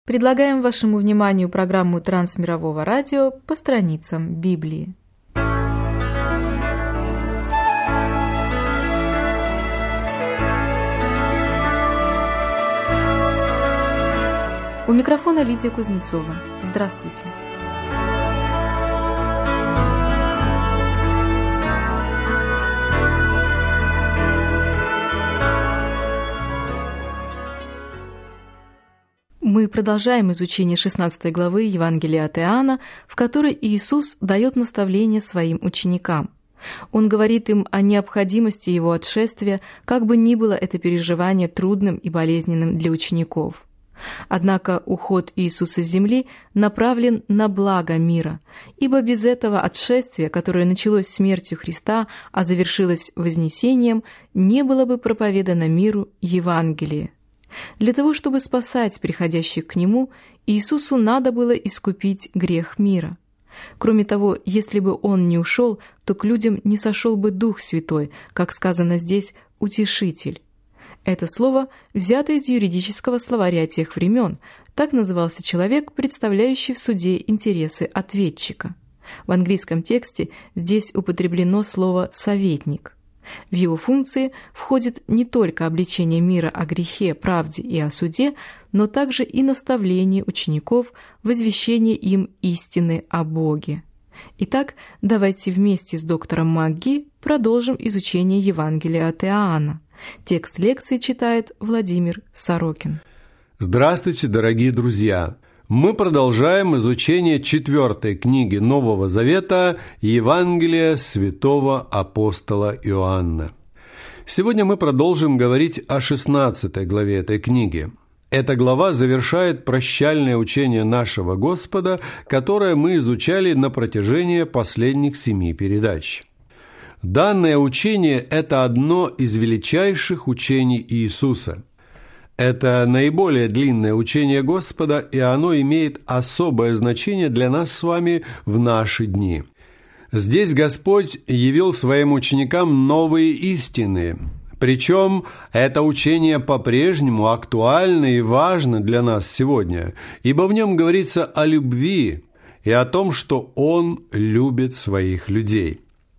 Предлагаем вашему вниманию программу Трансмирового радио по страницам Библии. У микрофона Лидия Кузнецова. Здравствуйте. Мы продолжаем изучение 16 главы Евангелия от Иоанна, в которой Иисус дает наставление своим ученикам. Он говорит им о необходимости Его отшествия, как бы ни было это переживание трудным и болезненным для учеников. Однако уход Иисуса с земли направлен на благо мира, ибо без этого отшествия, которое началось смертью Христа, а завершилось вознесением, не было бы проповедано миру Евангелие. Для того, чтобы спасать приходящих к Нему, Иисусу надо было искупить грех мира. Кроме того, если бы Он не ушел, то к людям не сошел бы Дух Святой, как сказано здесь «утешитель». Это слово взято из юридического словаря тех времен. Так назывался человек, представляющий в суде интересы ответчика. В английском тексте здесь употреблено слово «советник». В его функции входит не только обличение мира о грехе, правде и о суде, но также и наставление учеников, возвещение им истины о Боге. Итак, давайте вместе с доктором МакГи продолжим изучение Евангелия от Иоанна. Текст лекции читает Владимир Сорокин. Здравствуйте, дорогие друзья! Мы продолжаем изучение 4 книги Нового Завета Евангелия святого апостола Иоанна. Сегодня мы продолжим говорить о 16 главе этой книги. Эта глава завершает прощальное учение нашего Господа, которое мы изучали на протяжении последних 7 передач. Данное учение – это одно из величайших учений Иисуса. Это наиболее длинное учение Господа, и оно имеет особое значение для нас с вами в наши дни. Здесь Господь явил своим ученикам новые истины, причем это учение по-прежнему актуально и важно для нас сегодня, ибо в нем говорится о любви и о том, что Он любит своих людей.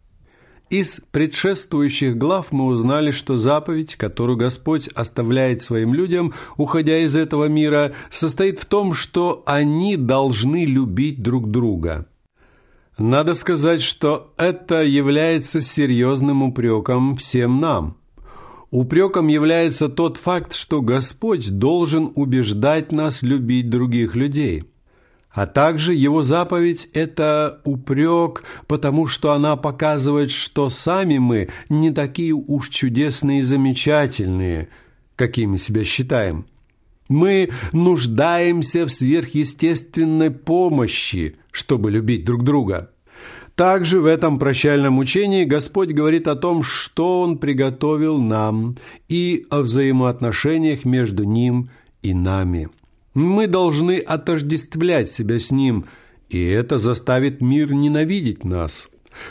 Из предшествующих глав мы узнали, что заповедь, которую Господь оставляет своим людям, уходя из этого мира, состоит в том, что они должны любить друг друга. Надо сказать, что это является серьезным упреком всем нам. Упреком является тот факт, что Господь должен убеждать нас любить других людей. А также Его заповедь – это упрек, потому что она показывает, что сами мы не такие уж чудесные и замечательные, какими себя считаем. Мы нуждаемся в сверхъестественной помощи, чтобы любить друг друга. Также в этом прощальном учении Господь говорит о том, что Он приготовил нам, и о взаимоотношениях между Ним и нами. Мы должны отождествлять себя с Ним, и это заставит мир ненавидеть нас.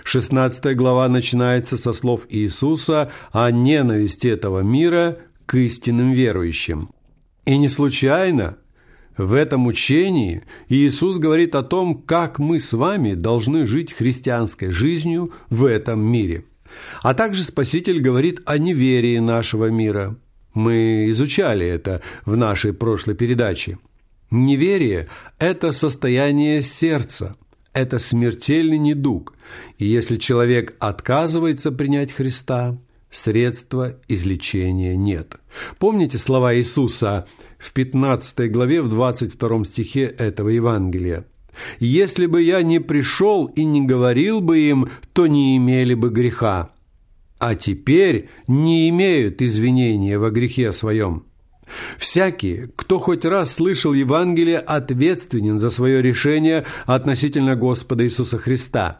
16 глава начинается со слов Иисуса о ненависти этого мира к истинным верующим. И не случайно в этом учении Иисус говорит о том, как мы с вами должны жить христианской жизнью в этом мире. А также Спаситель говорит о неверии нашего мира. Мы изучали это в нашей прошлой передаче. Неверие – это состояние сердца, это смертельный недуг. И если человек отказывается принять Христа, средства излечения нет. Помните слова Иисуса в 15 главе, в 22 стихе этого Евангелия? «Если бы я не пришел и не говорил бы им, то не имели бы греха. А теперь не имеют извинения во грехе своем». Всякий, кто хоть раз слышал Евангелие, ответственен за свое решение относительно Господа Иисуса Христа.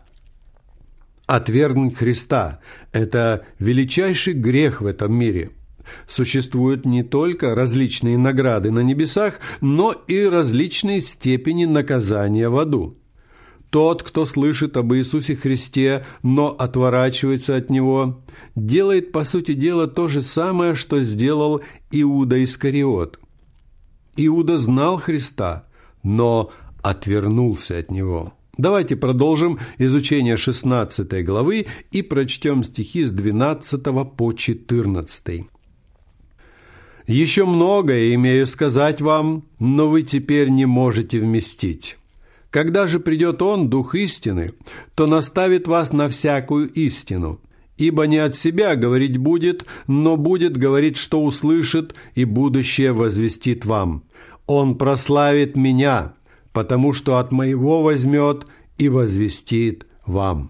Отвергнуть Христа – это величайший грех в этом мире. Существуют не только различные награды на небесах, но и различные степени наказания в аду. Тот, кто слышит об Иисусе Христе, но отворачивается от Него, делает, по сути дела, то же самое, что сделал Иуда Искариот. Иуда знал Христа, но отвернулся от Него. Давайте продолжим изучение 16 главы и прочтем стихи с 12 по 14. «Еще многое имею сказать вам, но вы теперь не можете вместить. Когда же придет Он, Дух истины, то наставит вас на всякую истину. Ибо не от себя говорить будет, но будет говорить, что услышит, и будущее возвестит вам. Он прославит Меня, потому что от Моего возьмет и возвестит вам».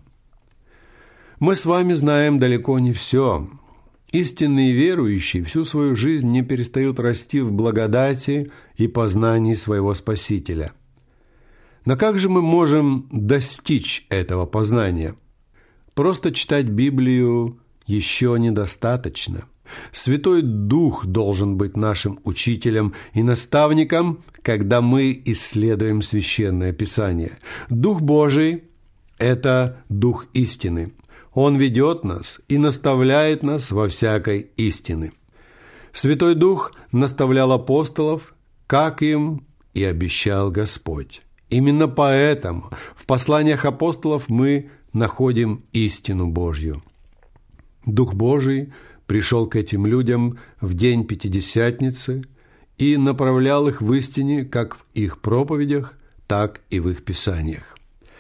Мы с вами знаем далеко не все. Истинные верующие всю свою жизнь не перестают расти в благодати и познании своего Спасителя. Но как же мы можем достичь этого познания? Просто читать Библию еще недостаточно. Святой Дух должен быть нашим учителем и наставником, когда мы исследуем Священное Писание. Дух Божий – это Дух истины. Он ведет нас и наставляет нас во всякой истине. Святой Дух наставлял апостолов, как им и обещал Господь. Именно поэтому в посланиях апостолов мы находим истину Божью. Дух Божий пришел к этим людям в день Пятидесятницы и направлял их в истине как в их проповедях, так и в их писаниях.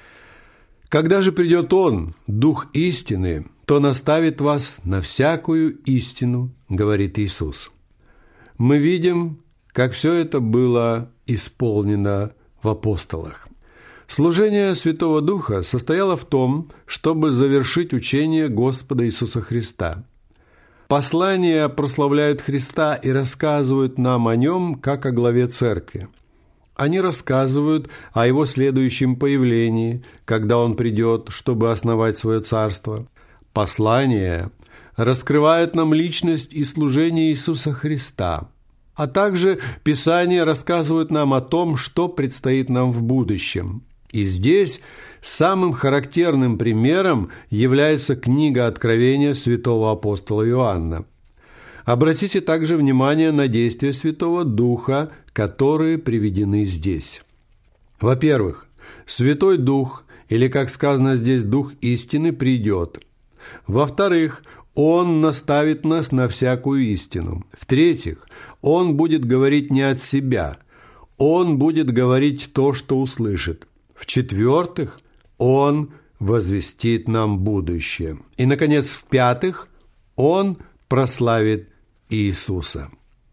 Когда же придет Он, Дух истины, то наставит вас на всякую истину, говорит Иисус. Мы видим, как все это было исполнено в апостолах. Служение Святого Духа состояло в том, чтобы завершить учение Господа Иисуса Христа. Послания прославляют Христа и рассказывают нам о Нем, как о главе Церкви. Они рассказывают о Его следующем появлении, когда Он придет, чтобы основать свое царство. Послания раскрывают нам личность и служение Иисуса Христа, а также Писания рассказывают нам о том, что предстоит нам в будущем. И здесь самым характерным примером является книга Откровения святого апостола Иоанна. Обратите также внимание на действия Святого Духа, которые приведены здесь. Во-первых, Святой Дух, или, как сказано здесь, Дух истины, придет. Во-вторых, Он наставит нас на всякую истину. В-третьих, Он будет говорить не от себя, Он будет говорить то, что услышит. В-четвертых, Он возвестит нам будущее. И, наконец, в-пятых, Он прославит Иисуса.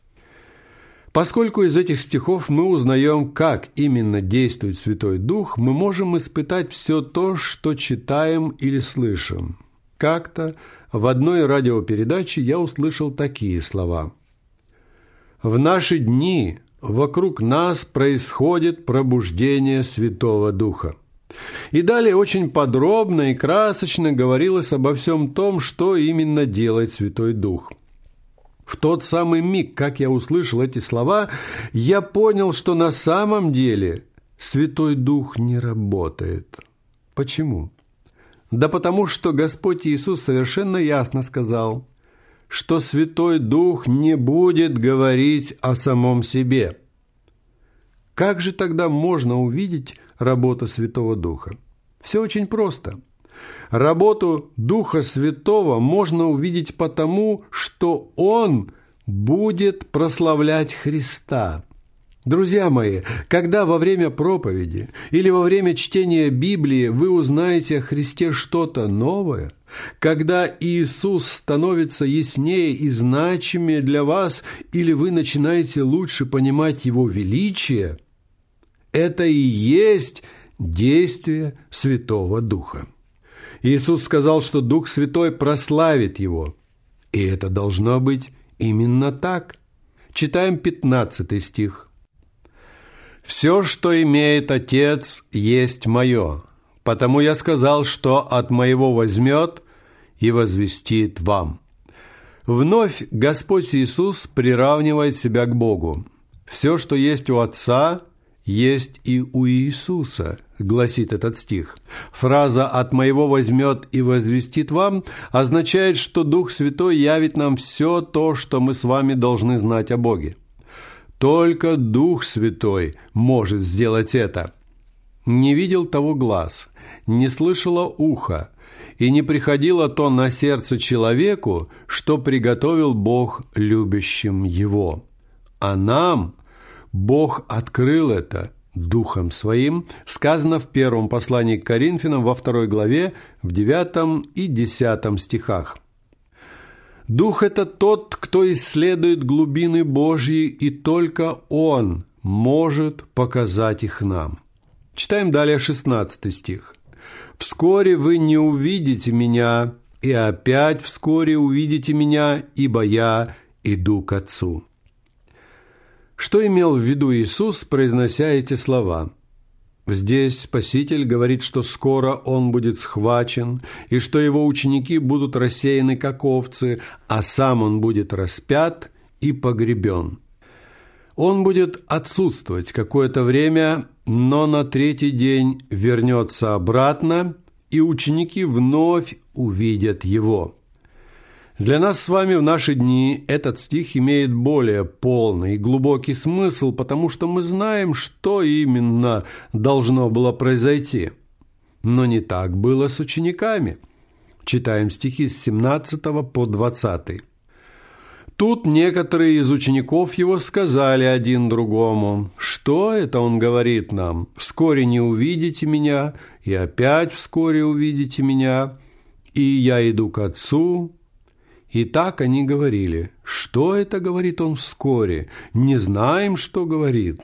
Поскольку из этих стихов мы узнаем, как именно действует Святой Дух, мы можем испытать все то, что читаем или слышим. Как-то в одной радиопередаче я услышал такие слова: «В наши дни вокруг нас происходит пробуждение Святого Духа». И далее очень подробно и красочно говорилось обо всем том, что именно делает Святой Дух. В тот самый миг, как я услышал эти слова, я понял, что на самом деле Святой Дух не работает. Почему? Да потому что Господь Иисус совершенно ясно сказал, что Святой Дух не будет говорить о самом себе. Как же тогда можно увидеть работу Святого Духа? Все очень просто. Работу Духа Святого можно увидеть потому, что Он будет прославлять Христа. Друзья мои, когда во время проповеди или во время чтения Библии вы узнаете о Христе что-то новое, когда Иисус становится яснее и значимее для вас, или вы начинаете лучше понимать Его величие, это и есть действие Святого Духа. Иисус сказал, что Дух Святой прославит Его. И это должно быть именно так. Читаем 15 стих. «Все, что имеет Отец, есть Мое, потому я сказал, что от Моего возьмет и возвестит вам». Вновь Господь Иисус приравнивает себя к Богу. «Все, что есть у Отца, есть и у Иисуса», гласит этот стих. Фраза «от Моего возьмет и возвестит вам» означает, что Дух Святой явит нам все то, что мы с вами должны знать о Боге. Только Дух Святой может сделать это. Не видел того глаз, не слышало ухо, и не приходило то на сердце человеку, что приготовил Бог любящим его. А нам Бог открыл это Духом Своим, сказано в первом послании к Коринфянам во 2 главе, в 9 и 10 стихах. Дух – это тот, кто исследует глубины Божьи, и только Он может показать их нам. Читаем далее 16 стих. «Вскоре вы не увидите меня, и опять вскоре увидите меня, ибо я иду к Отцу». Что имел в виду Иисус, произнося эти слова? Здесь Спаситель говорит, что скоро Он будет схвачен, и что Его ученики будут рассеяны, как овцы, а Сам Он будет распят и погребен. Он будет отсутствовать какое-то время, но на третий день вернется обратно, и ученики вновь увидят Его. Для нас с вами в наши дни этот стих имеет более полный и глубокий смысл, потому что мы знаем, что именно должно было произойти. Но не так было с учениками. Читаем стихи с 17 по 20. «Тут некоторые из учеников Его сказали один другому: „Что это Он говорит нам? Вскоре не увидите меня, и опять вскоре увидите меня, и я иду к Отцу“». И так они говорили: «Что это говорит Он вскоре? Не знаем, что говорит».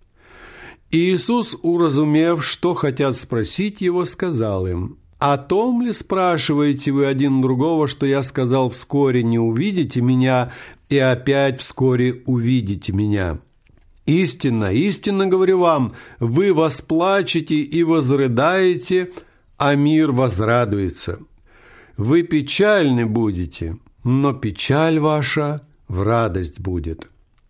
И Иисус, уразумев, что хотят спросить Его, сказал им: «О том ли спрашиваете вы один другого, что я сказал: вскоре не увидите меня, и опять вскоре увидите меня? Истинно, истинно говорю вам, вы восплачете и возрыдаете, а мир возрадуется. Вы печальны будете, но печаль ваша в радость будет».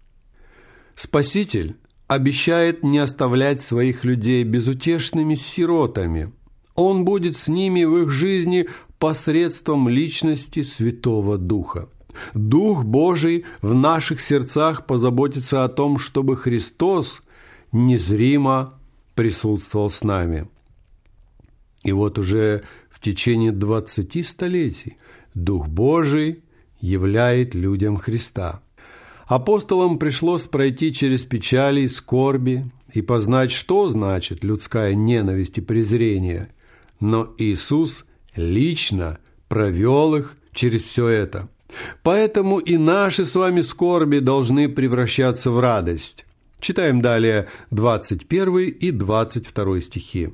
Спаситель обещает не оставлять своих людей безутешными сиротами. Он будет с ними в их жизни посредством личности Святого Духа. Дух Божий в наших сердцах позаботится о том, чтобы Христос незримо присутствовал с нами. И вот уже в течение 20 столетий Дух Божий являет людям Христа. Апостолам пришлось пройти через печали и скорби и познать, что значит людская ненависть и презрение. Но Иисус лично провел их через все это. Поэтому и наши с вами скорби должны превращаться в радость. Читаем далее 21 и 22 стихи.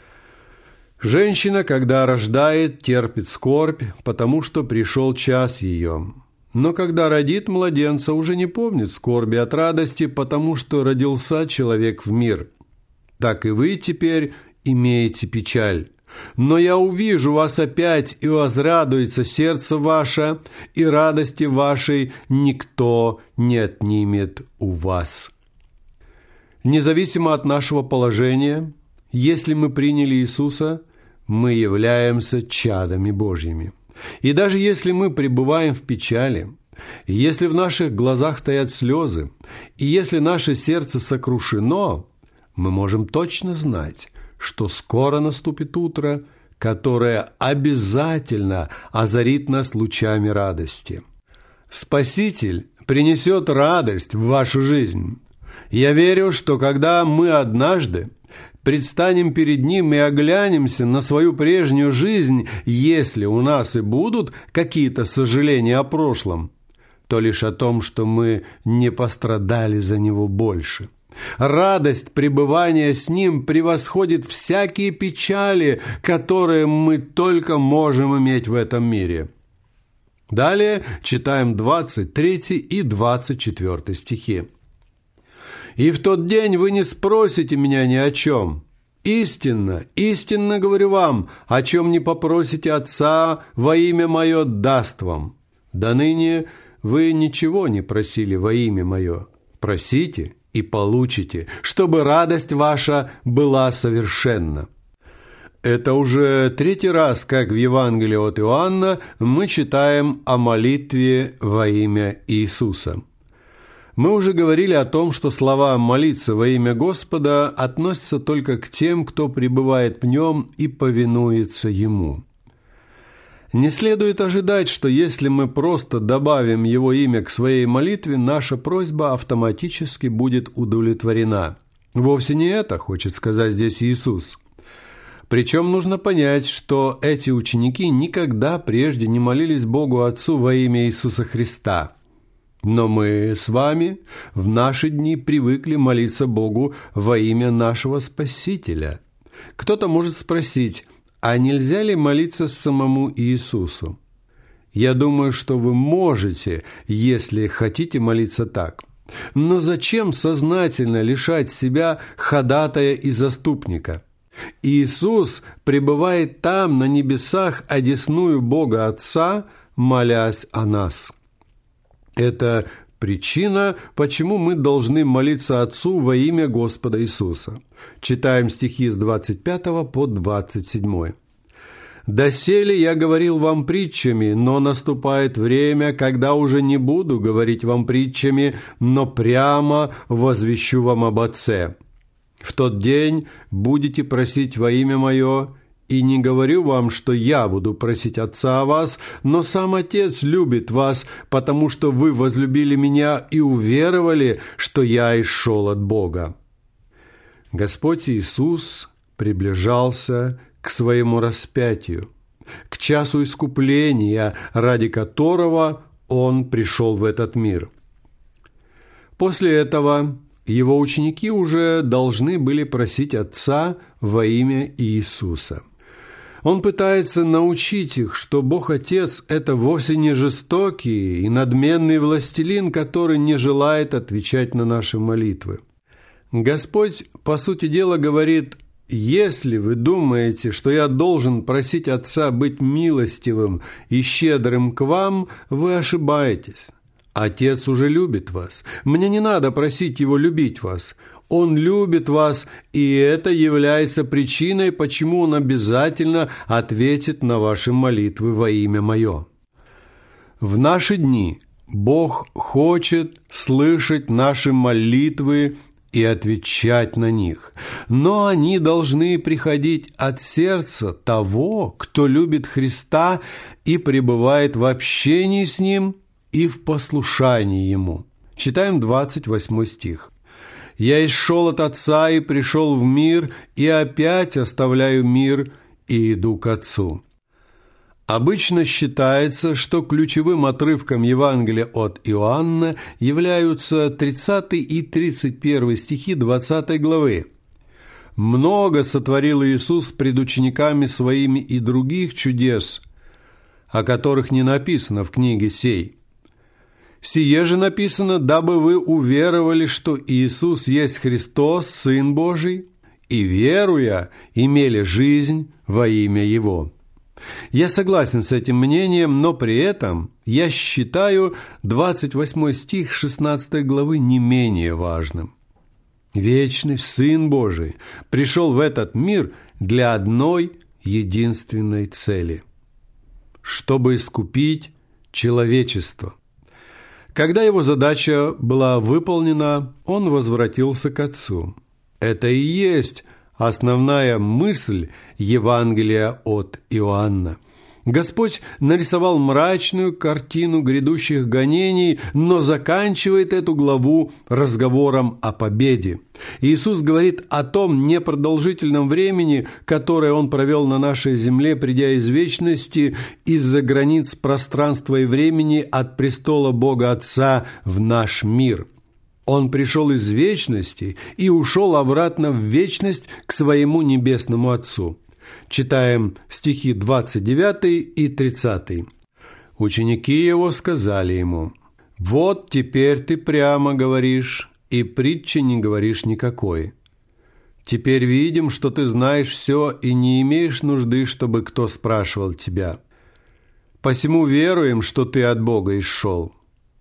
«Женщина, когда рождает, терпит скорбь, потому что пришел час ее. Но когда родит младенца, уже не помнит скорби от радости, потому что родился человек в мир. Так и вы теперь имеете печаль. Но я увижу вас опять, и возрадуется сердце ваше, и радости вашей никто не отнимет у вас». Независимо от нашего положения, если мы приняли Иисуса, мы являемся чадами Божьими. И даже если мы пребываем в печали, если в наших глазах стоят слезы, и если наше сердце сокрушено, мы можем точно знать, что скоро наступит утро, которое обязательно озарит нас лучами радости. Спаситель принесет радость в вашу жизнь. Я верю, что когда мы однажды предстанем перед Ним и оглянемся на свою прежнюю жизнь, если у нас и будут какие-то сожаления о прошлом, то лишь о том, что мы не пострадали за него больше. Радость пребывания с Ним превосходит всякие печали, которые мы только можем иметь в этом мире. Далее читаем 23 и 24 стихи. «И в тот день вы не спросите меня ни о чем. Истинно, истинно говорю вам, о чем не попросите Отца во имя Мое, даст вам. До ныне вы ничего не просили во имя Мое. Просите и получите, чтобы радость ваша была совершенна». Это уже 3-й раз, как в Евангелии от Иоанна, мы читаем о молитве во имя Иисуса. Мы уже говорили о том, что слова «молиться во имя Господа» относятся только к тем, кто пребывает в Нем и повинуется Ему. Не следует ожидать, что если мы просто добавим Его имя к своей молитве, наша просьба автоматически будет удовлетворена. Вовсе не это хочет сказать здесь Иисус. Причем нужно понять, что эти ученики никогда прежде не молились Богу Отцу во имя Иисуса Христа. Но мы с вами в наши дни привыкли молиться Богу во имя нашего Спасителя. Кто-то может спросить, а нельзя ли молиться самому Иисусу? Я думаю, что вы можете, если хотите молиться так. Но зачем сознательно лишать себя ходатая и заступника? Иисус пребывает там, на небесах, одесную Бога Отца, молясь о нас. Это причина, почему мы должны молиться Отцу во имя Господа Иисуса. Читаем стихи с 25 по 27. «Доселе я говорил вам притчами, но наступает время, когда уже не буду говорить вам притчами, но прямо возвещу вам об Отце. В тот день будете просить во имя Мое, и не говорю вам, что я буду просить Отца о вас, но сам Отец любит вас, потому что вы возлюбили Меня и уверовали, что я исшел от Бога». Господь Иисус приближался к своему распятию, к часу искупления, ради которого Он пришел в этот мир. После этого Его ученики уже должны были просить Отца во имя Иисуса. Он пытается научить их, что Бог Отец – это вовсе не жестокий и надменный властелин, который не желает отвечать на наши молитвы. Господь, по сути дела, говорит: «Если вы думаете, что я должен просить Отца быть милостивым и щедрым к вам, вы ошибаетесь. Отец уже любит вас. Мне не надо просить Его любить вас. Он любит вас, и это является причиной, почему Он обязательно ответит на ваши молитвы во имя Мое». В наши дни Бог хочет слышать наши молитвы и отвечать на них, но они должны приходить от сердца того, кто любит Христа и пребывает в общении с Ним и в послушании Ему. Читаем 28 стих. «Я исшел от Отца и пришел в мир, и опять оставляю мир и иду к Отцу». Обычно считается, что ключевым отрывком Евангелия от Иоанна являются 30 и 31 стихи 20 главы. «Много сотворил Иисус пред учениками Своими и других чудес, о которых не написано в книге сей. Сие же написано, дабы вы уверовали, что Иисус есть Христос, Сын Божий, и, веруя, имели жизнь во имя Его». Я согласен с этим мнением, но при этом я считаю 28 стих 16 главы не менее важным. Вечный Сын Божий пришел в этот мир для одной единственной цели – чтобы искупить человечество. Когда его задача была выполнена, он возвратился к Отцу. Это и есть основная мысль Евангелия от Иоанна. Господь нарисовал мрачную картину грядущих гонений, но заканчивает эту главу разговором о победе. Иисус говорит о том непродолжительном времени, которое Он провел на нашей земле, придя из вечности из-за границ пространства и времени от престола Бога Отца в наш мир. Он пришел из вечности и ушел обратно в вечность к своему небесному Отцу. Читаем стихи 29 и 30. Ученики Его сказали Ему: «Вот теперь ты прямо говоришь, и притчи не говоришь никакой. Теперь видим, что ты знаешь все и не имеешь нужды, чтобы кто спрашивал тебя. Посему веруем, что ты от Бога исшел».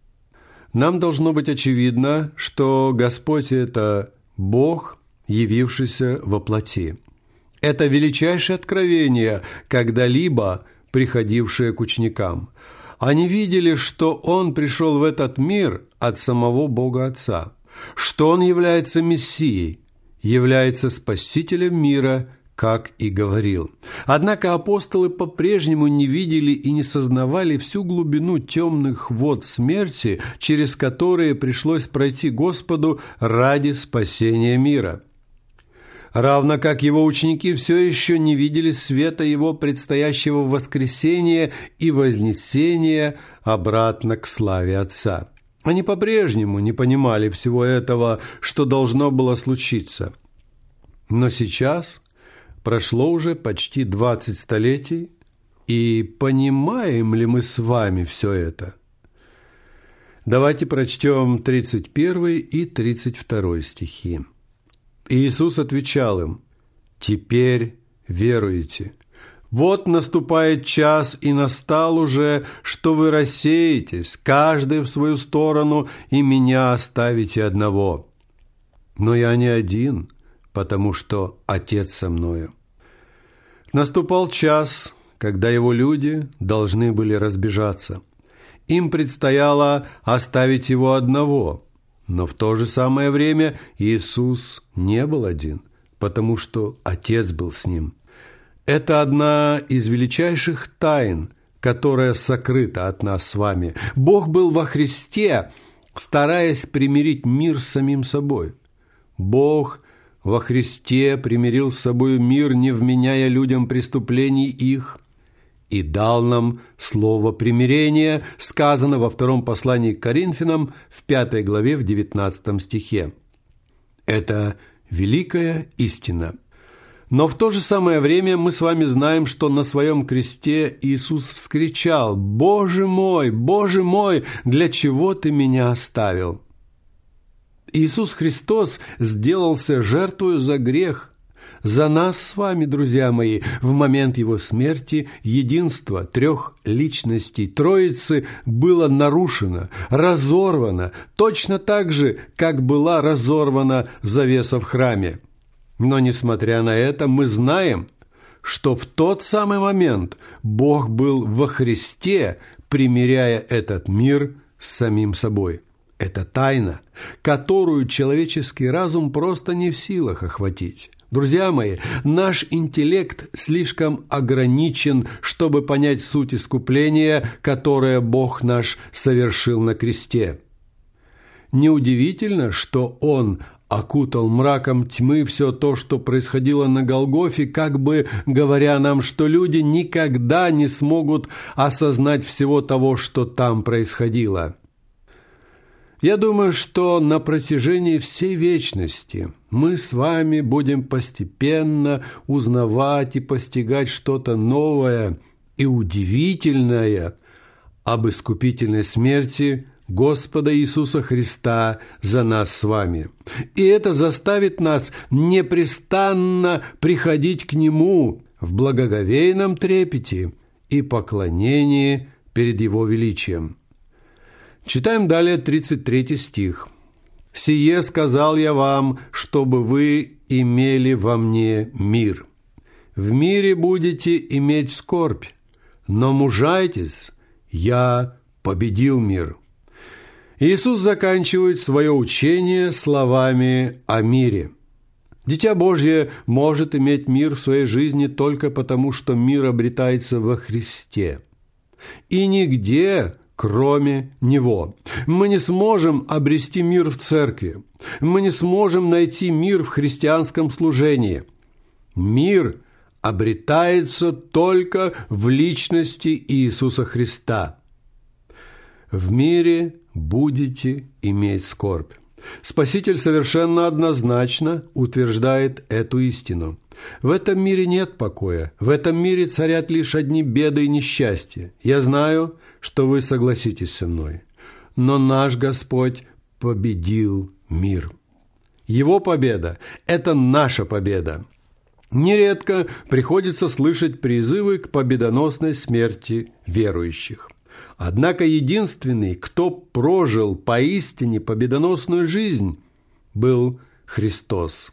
Нам должно быть очевидно, что Господь – это Бог, явившийся во плоти. Это величайшее откровение, когда-либо приходившее к ученикам. Они видели, что Он пришел в этот мир от самого Бога Отца, что Он является Мессией, является Спасителем мира, как и говорил. Однако апостолы по-прежнему не видели и не сознавали всю глубину темных вод смерти, через которые пришлось пройти Господу ради спасения мира. Равно как его ученики все еще не видели света его предстоящего воскресения и вознесения обратно к славе Отца. Они по-прежнему не понимали всего этого, что должно было случиться. Но сейчас прошло уже почти 20 столетий, и понимаем ли мы с вами все это? Давайте прочтем 31 и 32 стихи. Иисус отвечал им: «Теперь веруете. Вот наступает час, и настал уже, что вы рассеетесь, каждый в свою сторону, и меня оставите одного. Но я не один, потому что Отец со мною». Наступал час, когда его люди должны были разбежаться. Им предстояло оставить его одного, но в то же самое время Иисус не был один, потому что Отец был с ним. Это одна из величайших тайн, которая сокрыта от нас с вами. Бог был во Христе, стараясь примирить мир с самим собой. Бог во Христе примирил с собой мир, не вменяя людям преступлений их, и дал нам слово примирения, сказано во втором послании к Коринфянам, в 5 главе, в 19 стихе. Это великая истина. Но в то же самое время мы с вами знаем, что на своем кресте Иисус вскричал: Боже мой, для чего ты меня оставил?» Иисус Христос сделался жертвою за грех. За нас с вами, друзья мои, в момент Его смерти единство трех личностей Троицы было нарушено, разорвано, точно так же, как была разорвана завеса в храме. Но, несмотря на это, мы знаем, что в тот самый момент Бог был во Христе, примиряя этот мир с самим собой. Это тайна, которую человеческий разум просто не в силах охватить. Друзья мои, наш интеллект слишком ограничен, чтобы понять суть искупления, которое Бог наш совершил на кресте. Неудивительно, что Он окутал мраком тьмы все то, что происходило на Голгофе, как бы говоря нам, что люди никогда не смогут осознать всего того, что там происходило. Я думаю, что на протяжении всей вечности мы с вами будем постепенно узнавать и постигать что-то новое и удивительное об искупительной смерти Господа Иисуса Христа за нас с вами. И это заставит нас непрестанно приходить к Нему в благоговейном трепете и поклонении перед Его величием. Читаем далее 33 стих. «Сие сказал я вам, чтобы вы имели во мне мир. В мире будете иметь скорбь, но мужайтесь, я победил мир». Иисус заканчивает свое учение словами о мире. Дитя Божье может иметь мир в своей жизни только потому, что мир обретается во Христе. И нигде, кроме Него. Мы не сможем обрести мир в церкви. Мы не сможем найти мир в христианском служении. Мир обретается только в личности Иисуса Христа. В мире будете иметь скорбь. Спаситель совершенно однозначно утверждает эту истину. В этом мире нет покоя, в этом мире царят лишь одни беды и несчастья. Я знаю, что вы согласитесь со мной. Но наш Господь победил мир. Его победа – это наша победа. Нередко приходится слышать призывы к победоносной смерти верующих. Однако единственный, кто прожил поистине победоносную жизнь, был Христос.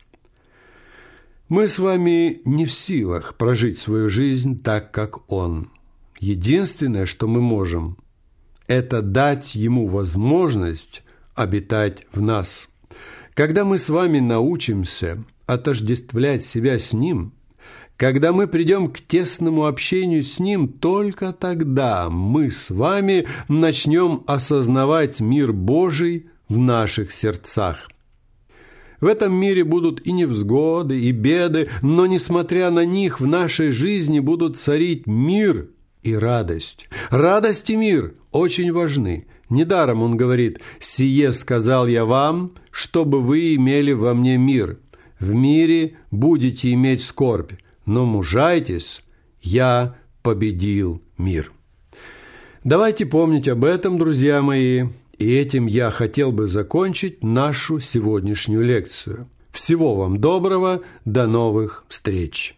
Мы с вами не в силах прожить свою жизнь так, как Он. Единственное, что мы можем, – это дать Ему возможность обитать в нас. Когда мы с вами научимся отождествлять себя с Ним, когда мы придем к тесному общению с Ним, только тогда мы с вами начнем осознавать мир Божий в наших сердцах. В этом мире будут и невзгоды, и беды, но, несмотря на них, в нашей жизни будут царить мир и радость. Радость и мир очень важны. Недаром он говорит: «Сие сказал я вам, чтобы вы имели во мне мир. В мире будете иметь скорбь, но мужайтесь, я победил мир». Давайте помнить об этом, друзья мои, и этим я хотел бы закончить нашу сегодняшнюю лекцию. Всего вам доброго, до новых встреч!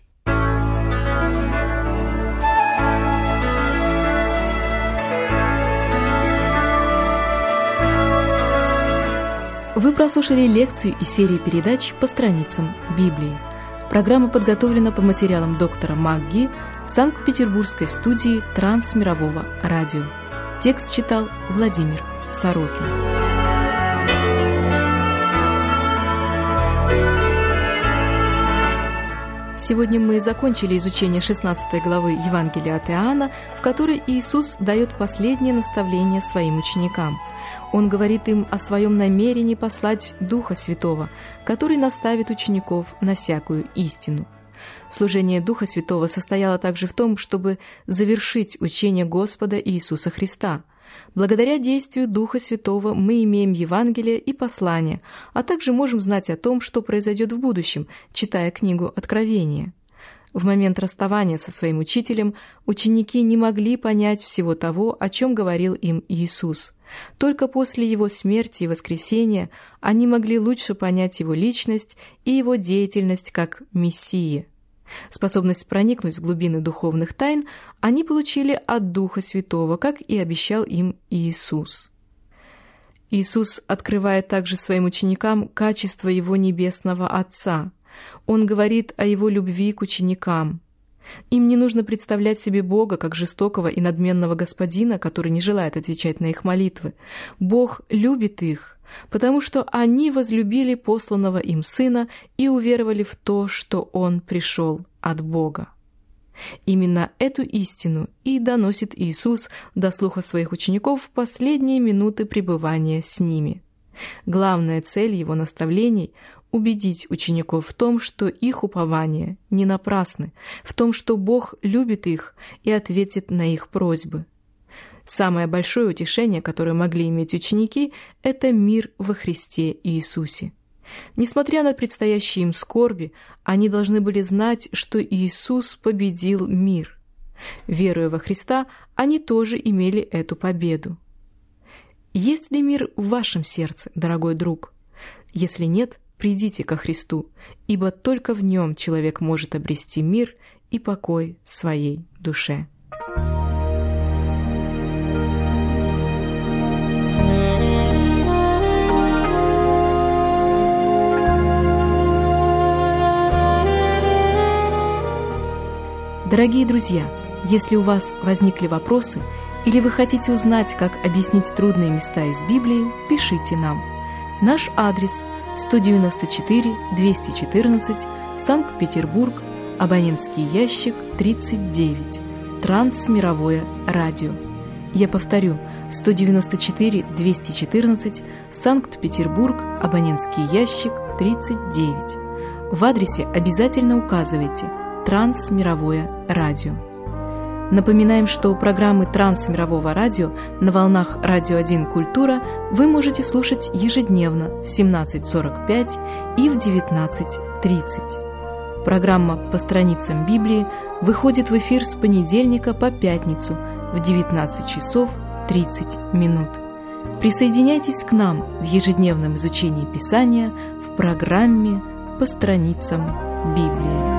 Вы прослушали лекцию из серии передач по страницам Библии. Программа подготовлена по материалам доктора МакГи в Санкт-Петербургской студии Трансмирового радио. Текст читал Владимир Сорокин. Сегодня мы закончили изучение 16 главы Евангелия от Иоанна, в которой Иисус дает последнее наставление своим ученикам. Он говорит им о своем намерении послать Духа Святого, который наставит учеников на всякую истину. Служение Духа Святого состояло также в том, чтобы завершить учение Господа Иисуса Христа. Благодаря действию Духа Святого мы имеем Евангелие и послание, а также можем знать о том, что произойдет в будущем, читая книгу Откровения. В момент расставания со своим учителем ученики не могли понять всего того, о чем говорил им Иисус. Только после Его смерти и воскресения они могли лучше понять Его личность и Его деятельность как Мессии. Способность проникнуть в глубины духовных тайн они получили от Духа Святого, как и обещал им Иисус. Иисус открывает также своим ученикам качество Его Небесного Отца. Он говорит о Его любви к ученикам. Им не нужно представлять себе Бога как жестокого и надменного господина, который не желает отвечать на их молитвы. Бог любит их, потому что они возлюбили посланного им Сына и уверовали в то, что Он пришел от Бога. Именно эту истину и доносит Иисус до слуха своих учеников в последние минуты пребывания с ними. Главная цель Его наставлений — убедить учеников в том, что их упования не напрасны, в том, что Бог любит их и ответит на их просьбы. Самое большое утешение, которое могли иметь ученики, — это мир во Христе Иисусе. Несмотря на предстоящие им скорби, они должны были знать, что Иисус победил мир. Веруя во Христа, они тоже имели эту победу. Есть ли мир в вашем сердце, дорогой друг? Если нет, придите ко Христу, ибо только в Нем человек может обрести мир и покой своей душе. Дорогие друзья, если у вас возникли вопросы или вы хотите узнать, как объяснить трудные места из Библии, пишите нам. Наш адрес – 194-214, Санкт-Петербург, абонентский ящик 39, Трансмировое радио. Я повторю, 194-214, Санкт-Петербург, абонентский ящик 39. В адресе обязательно указывайте «Трансмировое радио». Напоминаем, что программы Трансмирового радио на волнах «Радио 1 Культура» вы можете слушать ежедневно в 17:45 и в 19:30. Программа «По страницам Библии» выходит в эфир с понедельника по пятницу в 19 часов 30 минут. Присоединяйтесь к нам в ежедневном изучении Писания в программе «По страницам Библии».